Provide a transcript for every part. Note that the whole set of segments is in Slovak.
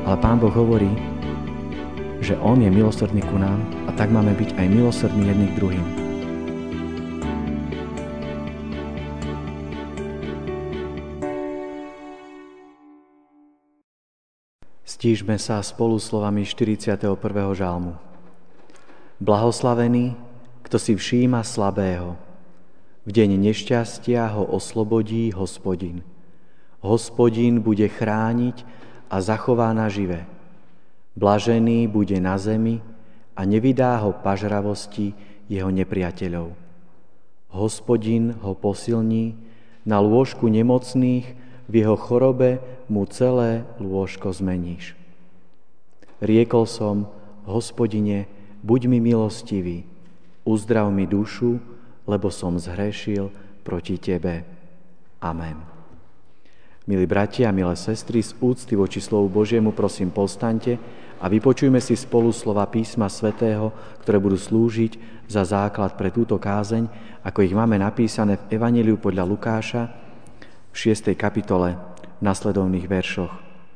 Ale Pán Boh hovorí, že On je milosrdný ku nám a tak máme byť aj milosrdní jedni k druhým. Stížme sa spolu slovami 41. žalmu. Blahoslavený, kto si všíma slabého. V deň nešťastia ho oslobodí Hospodin. Hospodin bude chrániť a zachová nažive. Blažený bude na zemi a nevydá ho pažravosti jeho nepriateľov. Hospodin ho posilní, na lôžku nemocných v jeho chorobe mu celé lôžko zmeníš. Riekol som, Hospodine, buď mi milostivý, uzdrav mi dušu, lebo som zhrešil proti Tebe. Amen. Milí bratia a milé sestry, z úcty voči slovu Božiemu prosím povstaňte a vypočujme si spolu slova písma svätého, ktoré budú slúžiť za základ pre túto kázeň, ako ich máme napísané v Evanjeliu podľa Lukáša v 6. kapitole v nasledovných veršoch.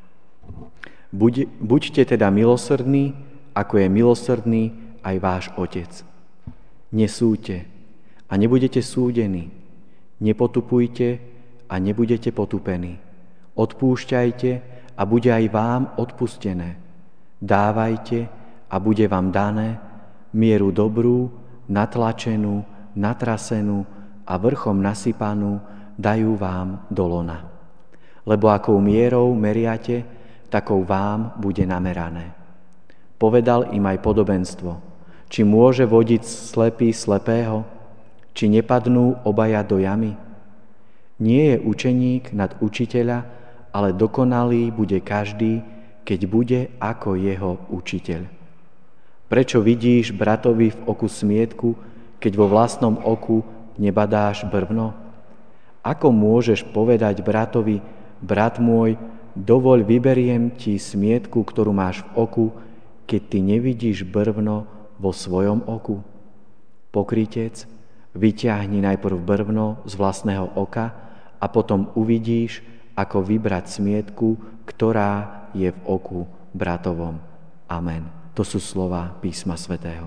Buďte teda milosrdní, ako je milosrdný aj váš Otec. Nesúďte a nebudete súdení. Nepotupujte a nebudete potupení. Odpúšťajte a bude aj vám odpustené. Dávajte a bude vám dané mieru dobrú, natlačenú, natrasenú a vrchom nasypanú dajú vám do lona. Lebo akou mierou meriate, takou vám bude namerané. Povedal im aj podobenstvo. Či môže vodiť slepý slepého? Či nepadnú obaja do jamy? Nie je učeník nad učiteľa, ale dokonalý bude každý, keď bude ako jeho učiteľ. Prečo vidíš bratovi v oku smietku, keď vo vlastnom oku nebadáš brvno? Ako môžeš povedať bratovi, brat môj, dovoľ vyberiem ti smietku, ktorú máš v oku, keď ty nevidíš brvno vo svojom oku? Pokrytec, vyťahni najprv brvno z vlastného oka a potom uvidíš, ako vybrať smietku, ktorá je v oku bratovom. Amen. To sú slova písma svätého.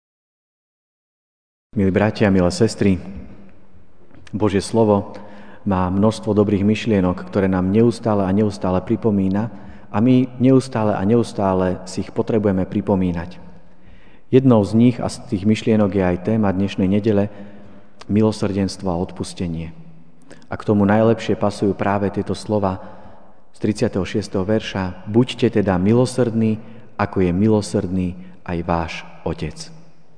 Milí bratia, milé sestry, Božie slovo má množstvo dobrých myšlienok, ktoré nám neustále a neustále pripomína a my neustále a neustále si ich potrebujeme pripomínať. Jednou z nich a z tých myšlienok je aj téma dnešnej nedele milosrdenstvo a odpustenie. A k tomu najlepšie pasujú práve tieto slova z 36. verša. Buďte teda milosrdní, ako je milosrdný aj váš Otec.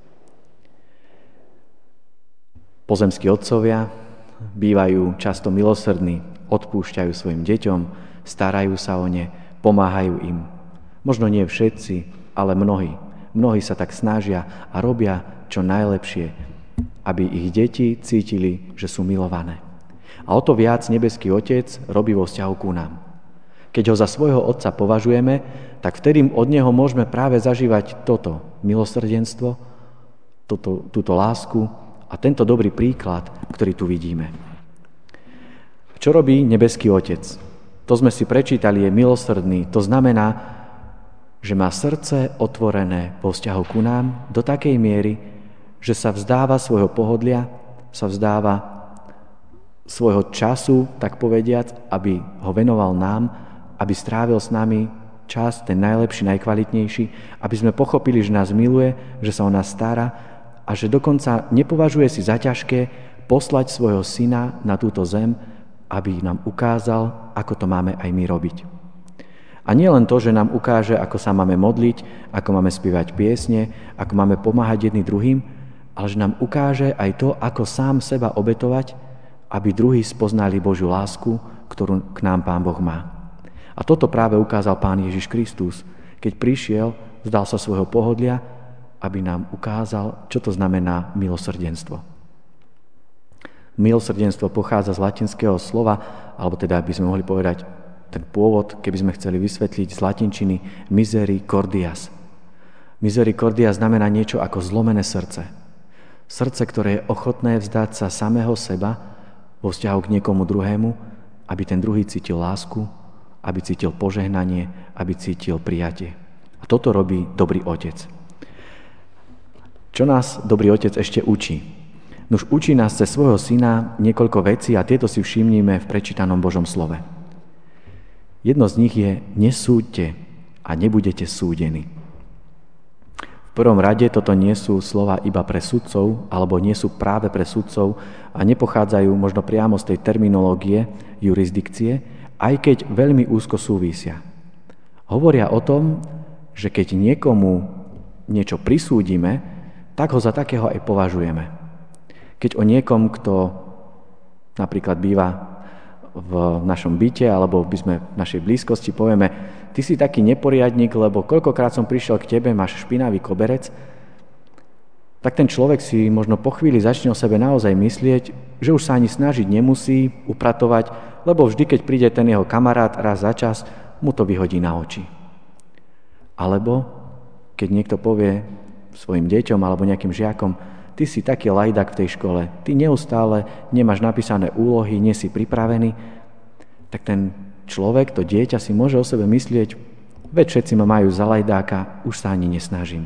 Pozemskí otcovia bývajú často milosrdní, odpúšťajú svojim deťom, starajú sa o ne, pomáhajú im. Možno nie všetci, ale mnohí. Mnohí sa tak snažia a robia čo najlepšie, aby ich deti cítili, že sú milované. A o to viac nebeský Otec robí vo vzťahu ku nám. Keď ho za svojho Otca považujeme, tak vtedy od neho môžeme práve zažívať toto milosrdenstvo, túto lásku a tento dobrý príklad, ktorý tu vidíme. Čo robí nebeský Otec? To sme si prečítali, je milosrdný. To znamená, že má srdce otvorené vo vzťahu ku nám do takej miery, že sa vzdáva svojho pohodlia, sa vzdáva svojho času, tak povediac, aby ho venoval nám, aby strávil s nami čas, ten najlepší, najkvalitnejší, aby sme pochopili, že nás miluje, že sa o nás stará a že dokonca nepovažuje si za ťažké poslať svojho syna na túto zem, aby nám ukázal, ako to máme aj my robiť. A nie len to, že nám ukáže, ako sa máme modliť, ako máme spievať piesne, ako máme pomáhať jedni druhým, ale že nám ukáže aj to, ako sám seba obetovať, aby druhí spoznali Božiu lásku, ktorú k nám Pán Boh má. A toto práve ukázal Pán Ježiš Kristus, keď prišiel, vzdal sa svojho pohodlia, aby nám ukázal, čo to znamená milosrdenstvo. Milosrdenstvo pochádza z latinského slova, alebo teda by sme mohli povedať ten pôvod, keby sme chceli vysvetliť z latinčiny misericordias. Misericordia znamená niečo ako zlomené srdce. Srdce, ktoré je ochotné vzdať sa samého seba vo vzťahu k niekomu druhému, aby ten druhý cítil lásku aby cítil požehnanie, aby cítil prijatie. A toto robí dobrý otec. Čo nás dobrý otec ešte učí? Nuž učí nás cez svojho syna niekoľko vecí a tieto si všimnime v prečítanom Božom slove. Jedno z nich je: nesúďte a nebudete súdení. V prvom rade toto nie sú slova iba pre sudcov, alebo nie sú práve pre sudcov a nepochádzajú možno priamo z tej terminológie, jurisdikcie, aj keď veľmi úzko súvisia. Hovoria o tom, že keď niekomu niečo prisúdime, tak ho za takého aj považujeme. Keď o niekom, kto napríklad býva v našom byte alebo by sme v našej blízkosti povieme: ty si taký neporiadnik, lebo koľkokrát som prišiel k tebe, máš špinavý koberec, tak ten človek si možno po chvíli začne o sebe naozaj myslieť, že už sa ani snažiť nemusí upratovať, lebo vždy, keď príde ten jeho kamarát raz za čas, mu to vyhodí na oči. Alebo keď niekto povie svojim deťom alebo nejakým žiakom: ty si taký lajdak v tej škole, ty neustále nemáš napísané úlohy, nie si pripravený, tak ten človek, to dieťa si môže o sebe myslieť: veď všetci ma majú za lajdáka, už sa ani nesnažím.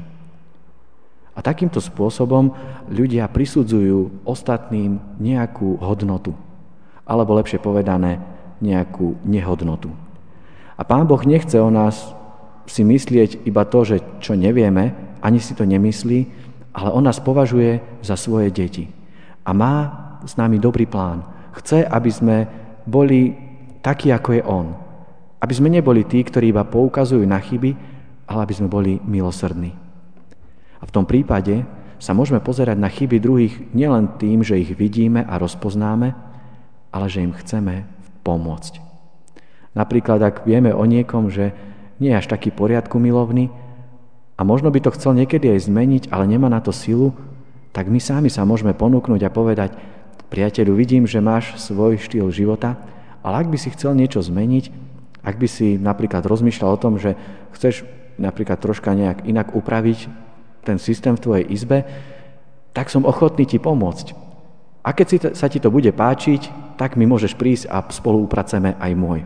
A takýmto spôsobom ľudia prisudzujú ostatným nejakú hodnotu, alebo lepšie povedané, nejakú nehodnotu. A Pán Boh nechce o nás si myslieť iba to, že čo nevieme, ani si to nemyslí, ale on nás považuje za svoje deti. A má s nami dobrý plán. Chce, aby sme boli takí, ako je on. Aby sme neboli tí, ktorí iba poukazujú na chyby, ale aby sme boli milosrdní. A v tom prípade sa môžeme pozerať na chyby druhých nielen tým, že ich vidíme a rozpoznáme, ale že im chceme pomôcť. Napríklad, ak vieme o niekom, že nie je až taký poriadku milovný, a možno by to chcel niekedy aj zmeniť, ale nemá na to silu, tak my sami sa môžeme ponúknuť a povedať: priateľu, vidím, že máš svoj štýl života, ale ak by si chcel niečo zmeniť, ak by si napríklad rozmýšľal o tom, že chceš napríklad troška nejak inak upraviť ten systém v tvojej izbe, tak som ochotný ti pomôcť. A keď sa ti to bude páčiť, tak mi môžeš prísť a spolu upracujeme aj môj.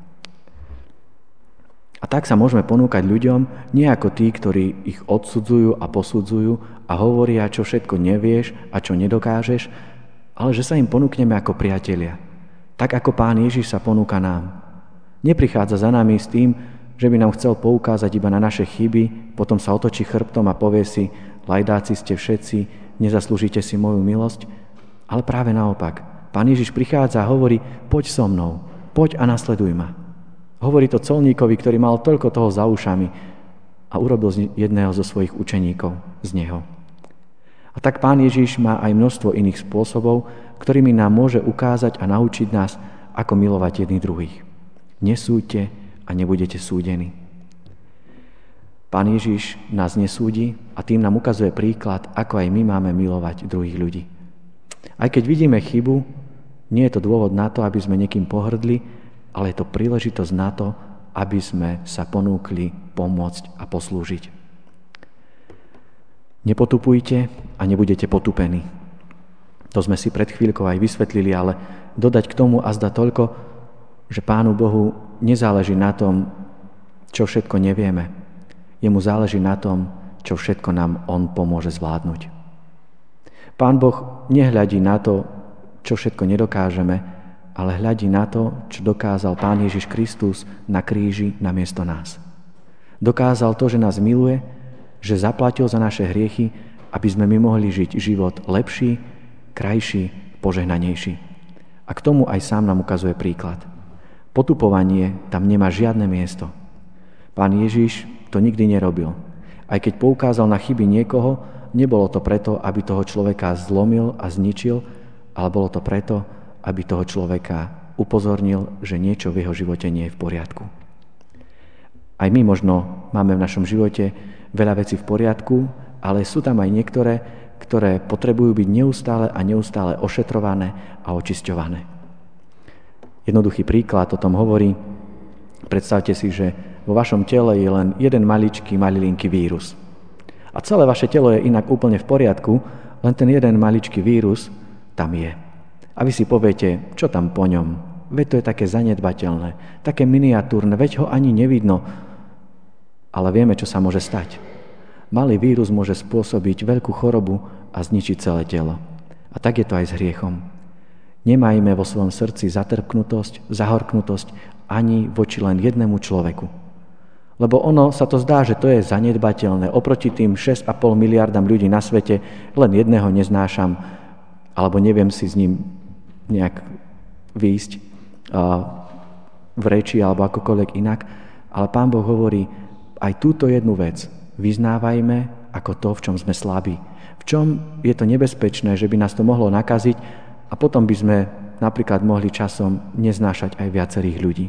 A tak sa môžeme ponúkať ľuďom nie ako tí, ktorí ich odsudzujú a posudzujú a hovoria, čo všetko nevieš a čo nedokážeš, ale že sa im ponúkneme ako priatelia. Tak ako Pán Ježiš sa ponúka nám. Neprichádza za nami s tým, že by nám chcel poukázať iba na naše chyby, potom sa otočí chrbtom a povie si: lajdáci ste všetci, nezaslúžite si moju milosť. Ale práve naopak. Pán Ježiš prichádza a hovorí: poď so mnou, poď a nasleduj ma. Hovorí to colníkovi, ktorý mal toľko toho za ušami a urobil z jedného zo svojich učeníkov z neho. A tak Pán Ježiš má aj množstvo iných spôsobov, ktorými nám môže ukázať a naučiť nás, ako milovať jedných druhých. Nesúďte a nebudete súdení. Pán Ježiš nás nesúdi a tým nám ukazuje príklad, ako aj my máme milovať druhých ľudí. Aj keď vidíme chybu, nie je to dôvod na to, aby sme niekým pohrdli, ale je to príležitosť na to, aby sme sa ponúkli pomôcť a poslúžiť. Nepotupujte a nebudete potupení. To sme si pred chvíľkou aj vysvetlili, ale dodať k tomu azda toľko, že Pánu Bohu nezáleží na tom, čo všetko nevieme. Jemu záleží na tom, čo všetko nám On pomôže zvládnuť. Pán Boh nehľadí na to, čo všetko nedokážeme, ale hľadí na to, čo dokázal Pán Ježiš Kristus na kríži namiesto nás. Dokázal to, že nás miluje, že zaplatil za naše hriechy, aby sme my mohli žiť život lepší, krajší, požehnanejší. A k tomu aj sám nám ukazuje príklad. Potupovanie tam nemá žiadne miesto. Pán Ježiš to nikdy nerobil. Aj keď poukázal na chyby niekoho, nebolo to preto, aby toho človeka zlomil a zničil, ale bolo to preto, aby toho človeka upozornil, že niečo v jeho živote nie je v poriadku. Aj my možno máme v našom živote veľa vecí v poriadku, ale sú tam aj niektoré, ktoré potrebujú byť neustále a neustále ošetrované a očisťované. Jednoduchý príklad o tom hovorí: predstavte si, že vo vašom tele je len jeden maličký, malilinký vírus. A celé vaše telo je inak úplne v poriadku, len ten jeden maličký vírus tam je. A vy si poviete, čo tam po ňom? Veď to je také zanedbateľné, také miniatúrne, veď ho ani nevidno. Ale vieme, čo sa môže stať. Malý vírus môže spôsobiť veľkú chorobu a zničiť celé telo. A tak je to aj s hriechom. Nemajme vo svojom srdci zatrpknutosť, zahorknutosť ani voči len jednému človeku. Lebo ono sa to zdá, že to je zanedbateľné. Oproti tým 6,5 miliardám ľudí na svete len jedného neznášam, alebo neviem si s ním nejak výjsť v reči alebo akokoľvek inak. Ale Pán Boh hovorí, aj túto jednu vec vyznávajme ako to, v čom sme slabí. V čom je to nebezpečné, že by nás to mohlo nakaziť a potom by sme napríklad mohli časom neznášať aj viacerých ľudí.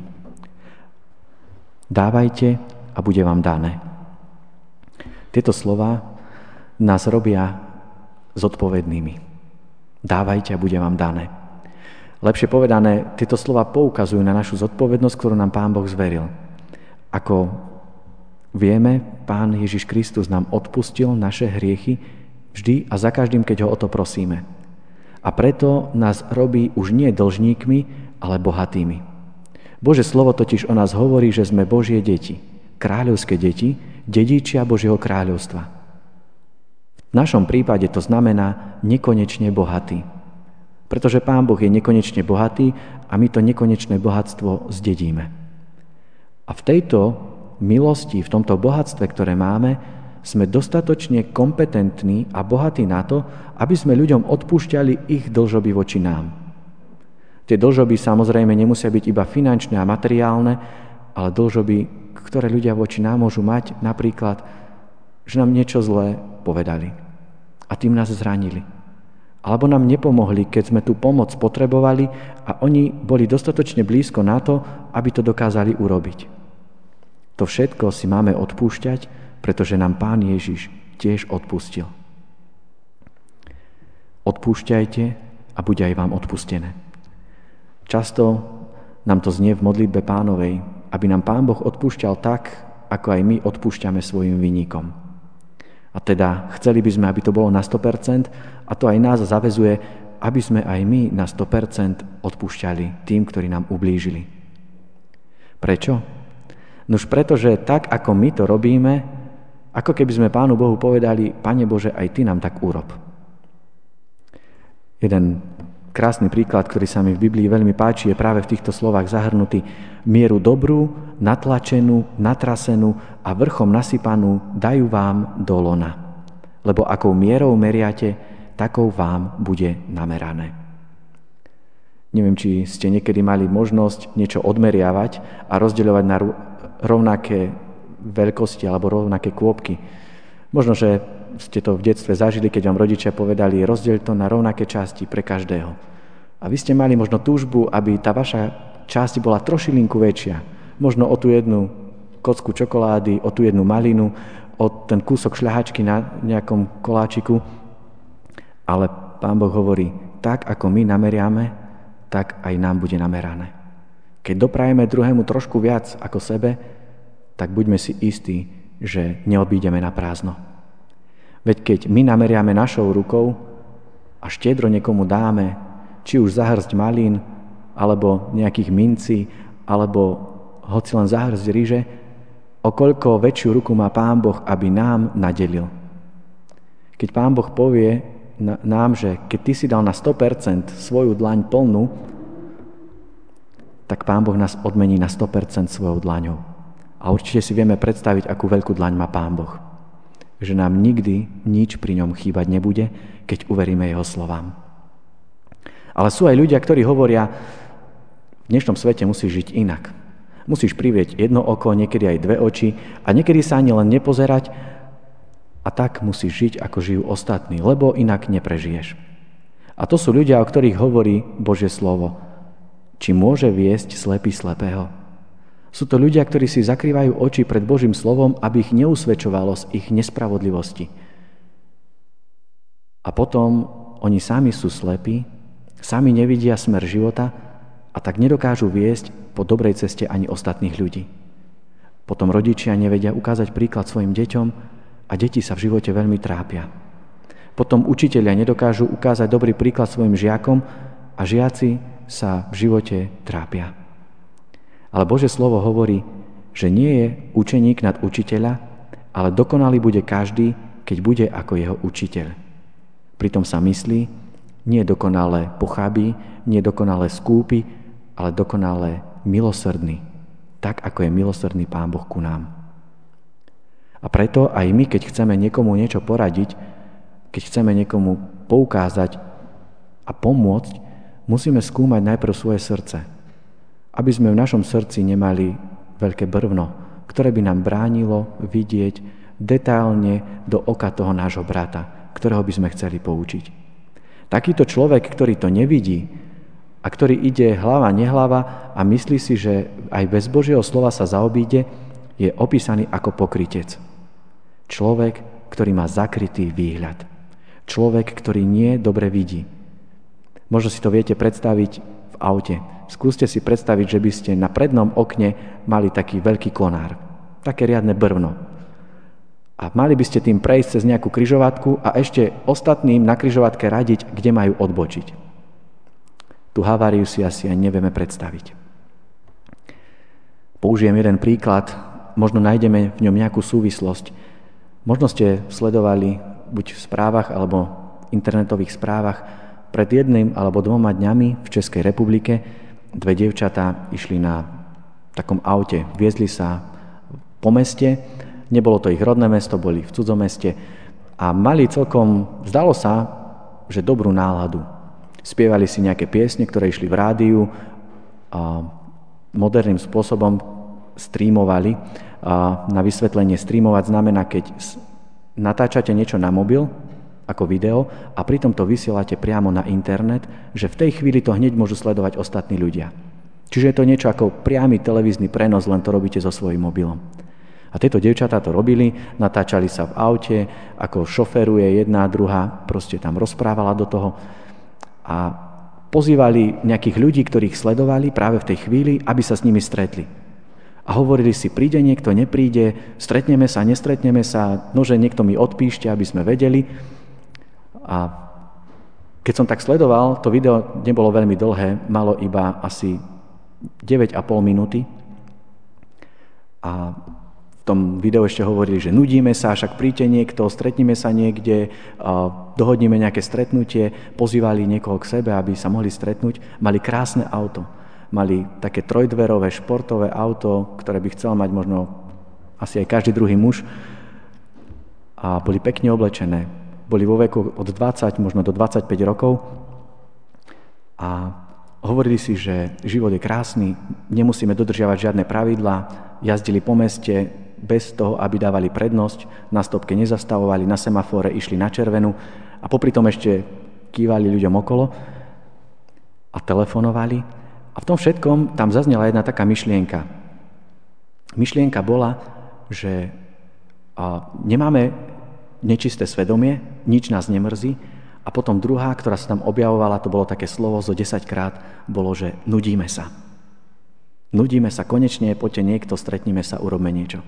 Dávajte a bude vám dané. Tieto slova nás robia zodpovednými. Dávajte a bude vám dané. Lepšie povedané, tieto slova poukazujú na našu zodpovednosť, ktorú nám Pán Boh zveril. Ako vieme, Pán Ježiš Kristus nám odpustil naše hriechy vždy a za každým, keď ho o to prosíme. A preto nás robí už nie dlžníkmi, ale bohatými. Božie slovo totiž o nás hovorí, že sme Božie deti, kráľovské deti, dedičia Božieho kráľovstva. V našom prípade to znamená nekonečne bohatý. Pretože Pán Boh je nekonečne bohatý a my to nekonečné bohatstvo zdedíme. A v tejto milosti, v tomto bohatstve, ktoré máme, sme dostatočne kompetentní a bohatí na to, aby sme ľuďom odpúšťali ich dlžoby voči nám. Tie dlžoby samozrejme nemusia byť iba finančné a materiálne, ale dlžoby, ktoré ľudia voči nám môžu mať, napríklad, že nám niečo zlé povedali a tým nás zranili. Alebo nám nepomohli, keď sme tú pomoc potrebovali a oni boli dostatočne blízko na to, aby to dokázali urobiť. To všetko si máme odpúšťať, pretože nám Pán Ježiš tiež odpustil. Odpúšťajte a bude aj vám odpustené. Často nám to znie v modlitbe Pánovej, aby nám Pán Boh odpúšťal tak, ako aj my odpúšťame svojim vinníkom. A teda chceli by sme, aby to bolo na 100%, a to aj nás zaväzuje, aby sme aj my na 100% odpúšťali tým, ktorí nám ublížili. Prečo? Nož preto, že tak, ako my to robíme, ako keby sme Pánu Bohu povedali, Pane Bože, aj Ty nám tak urob. Jeden krásny príklad, ktorý sa mi v Biblii veľmi páči, je práve v týchto slovách zahrnutý: mieru dobrú, natlačenú, natrasenú a vrchom nasypanú dajú vám do lona. Lebo akou mierou meriate, takou vám bude namerané. Neviem, či ste niekedy mali možnosť niečo odmeriavať a rozdeľovať na rovnaké veľkosti alebo rovnaké kôpky. Možno, že ste to v detstve zažili, keď vám rodičia povedali, rozdeľ to na rovnaké časti pre každého. A vy ste mali možno túžbu, aby tá vaša časť bola trošilinku väčšia. Možno o tú jednu kocku čokolády, o tú jednu malinu, o ten kúsok šľahačky na nejakom koláčiku. Ale Pán Boh hovorí, tak ako my nameriame, tak aj nám bude namerané. Keď doprajeme druhému trošku viac ako sebe, tak buďme si istí, že neobídeme na prázdno. Veď keď my nameriame našou rukou a štiedro niekomu dáme, či už za hrst malín, alebo nejakých mincí, alebo hoci len za hrst ryže, o koľko väčšiu ruku má Pán Boh, aby nám nadelil. Keď Pán Boh povie nám, že keď ty si dal na 100% svoju dlaň plnú, tak Pán Boh nás odmení na 100% svojou dlaňou. A určite si vieme predstaviť, akú veľkú dlaň má Pán Boh. Že nám nikdy nič pri ňom chýbať nebude, keď uveríme jeho slovám. Ale sú aj ľudia, ktorí hovoria, v dnešnom svete musíš žiť inak. Musíš privrieť jedno oko, niekedy aj dve oči a niekedy sa ani len nepozerať a tak musíš žiť, ako žijú ostatní, lebo inak neprežiješ. A to sú ľudia, o ktorých hovorí Božie slovo. Či môže viesť slepý slepého? Sú to ľudia, ktorí si zakrývajú oči pred Božím slovom, aby ich neusvedčovalo z ich nespravodlivosti. A potom oni sami sú slepí, sami nevidia smer života a tak nedokážu viesť po dobrej ceste ani ostatných ľudí. Potom rodičia nevedia ukázať príklad svojim deťom a deti sa v živote veľmi trápia. Potom učitelia nedokážu ukázať dobrý príklad svojim žiakom a žiaci sa v živote trápia. Ale Božie slovo hovorí, že nie je učeník nad učiteľa, ale dokonalý bude každý, keď bude ako jeho učiteľ. Pritom sa myslí, nie dokonale pochabí, nie dokonale skúpi, ale dokonale milosrdný, tak ako je milosrdný Pán Boh ku nám. A preto aj my, keď chceme niekomu niečo poradiť, keď chceme niekomu poukázať a pomôcť, musíme skúmať najprv svoje srdce, aby sme v našom srdci nemali veľké brvno, ktoré by nám bránilo vidieť detailne do oka toho nášho brata, ktorého by sme chceli poučiť. Takýto človek, ktorý to nevidí a ktorý ide hlava nehlava a myslí si, že aj bez Božieho slova sa zaobíde, je opísaný ako pokrytec. Človek, ktorý má zakrytý výhľad. Človek, ktorý nie dobre vidí. Možno si to viete predstaviť v aute. Skúste si predstaviť, že by ste na prednom okne mali taký veľký konár. Také riadne brvno. A mali by ste tým prejsť cez nejakú križovatku a ešte ostatným na križovatke radiť, kde majú odbočiť. Tú haváriu si asi ani nevieme predstaviť. Použijem jeden príklad, možno nájdeme v ňom nejakú súvislosť. Možno ste sledovali buď v správach alebo internetových správach pred 1 alebo 2 dňami v Českej republike 2 dievčatá išli na takom aute, viezli sa po meste, nebolo to ich rodné mesto, boli v cudzom meste a mali celkom, zdalo sa, že dobrú náladu. Spievali si nejaké piesne, ktoré išli v rádiu a moderným spôsobom streamovali. Na vysvetlenie streamovať znamená, keď natáčate niečo na mobil ako video a pritom to vysielate priamo na internet, že v tej chvíli to hneď môžu sledovať ostatní ľudia. Čiže je to niečo ako priamy televízny prenos, len to robíte so svojím mobilom. A tieto dievčatá to robili, natáčali sa v aute, ako šoferuje jedna a druhá, proste tam rozprávala do toho a pozývali nejakých ľudí, ktorých sledovali práve v tej chvíli, aby sa s nimi stretli. A hovorili si, príde niekto, nepríde, stretneme sa, nestretneme sa, nože niekto mi odpíšte, aby sme vedeli. A keď som tak sledoval, to video nebolo veľmi dlhé, malo iba asi 9,5 minúty. A v tom videu ešte hovorili, že nudíme sa, však príďte niekto, stretneme sa niekde, dohodníme nejaké stretnutie, pozývali niekoho k sebe, aby sa mohli stretnúť. Mali krásne auto. Mali také trojdverové športové auto, ktoré by chcel mať možno asi aj každý druhý muž. A boli pekne oblečené. Boli vo veku od 20 možno do 25 rokov. A hovorili si, že život je krásny, nemusíme dodržiavať žiadne pravidlá, jazdili po meste bez toho, aby dávali prednosť, na stopke nezastavovali, na semafóre išli na červenú a popri tom ešte kývali ľuďom okolo a telefonovali. A v tom všetkom tam zaznela jedna taká myšlienka. Myšlienka bola, že nemáme nečisté svedomie, nič nás nemrzí. A potom druhá, ktorá sa tam objavovala, to bolo také slovo zo 10-krát, bolo, že nudíme sa. Nudíme sa, konečne, poďte niekto, stretnime sa, urobme niečo.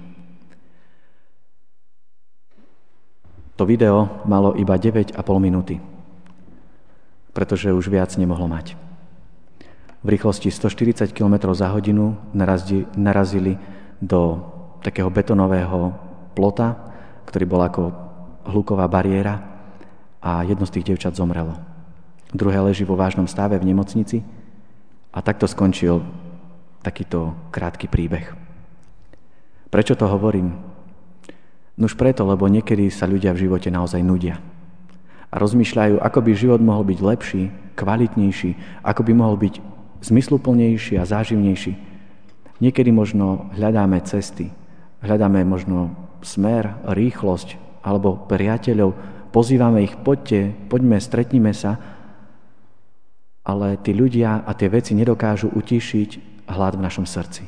To video malo iba 9,5 minúty, pretože už viac nemohlo mať. V rýchlosti 140 km za hodinu narazili do takého betonového plota, ktorý bol ako hluková bariéra a jedno z tých dievčat zomrelo. Druhé leží vo vážnom stave v nemocnici a takto skončil takýto krátky príbeh. Prečo to hovorím? Nuž preto, lebo niekedy sa ľudia v živote naozaj nudia a rozmýšľajú, ako by život mohol byť lepší, kvalitnejší, ako by mohol byť zmysluplnejší a záživnejší. Niekedy možno hľadáme cesty, hľadáme možno smer, rýchlosť alebo priateľov, pozývame ich, poďme, stretnime sa, ale tí ľudia a tie veci nedokážu utíšiť hlad v našom srdci.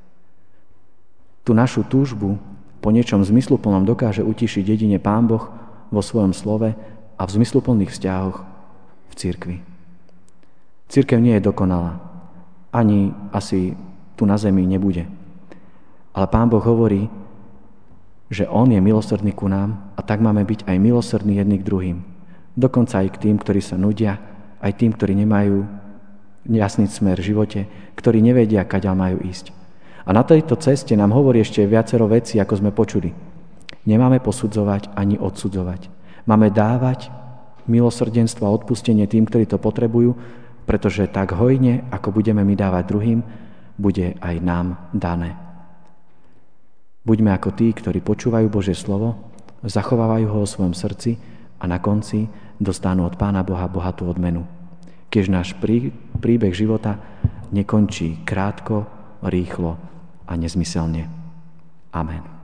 Tú našu túžbu po niečom zmysluplnom dokáže utíšiť jedine Pán Boh vo svojom slove a v zmysluplných vzťahoch v cirkvi. Cirkev nie je dokonalá, ani asi tu na zemi nebude. Ale Pán Boh hovorí, že On je milosrdný ku nám a tak máme byť aj milosrdní jedni k druhým. Dokonca aj k tým, ktorí sa nudia, aj tým, ktorí nemajú jasný smer v živote, ktorí nevedia, kaďaľ majú ísť. A na tejto ceste nám hovorí ešte viacero vecí, ako sme počuli. Nemáme posudzovať ani odsudzovať. Máme dávať milosrdenstvo a odpustenie tým, ktorí to potrebujú, pretože tak hojne, ako budeme my dávať druhým, bude aj nám dané. Buďme ako tí, ktorí počúvajú Božie slovo, zachovávajú ho vo svojom srdci a na konci dostanú od Pána Boha bohatú odmenu. Keď náš príbeh života nekončí krátko, rýchlo a nezmyselne. Amen.